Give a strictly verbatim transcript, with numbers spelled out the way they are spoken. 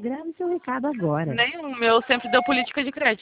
Grave seu recado agora. Nenhum, meu sempre deu política de crédito.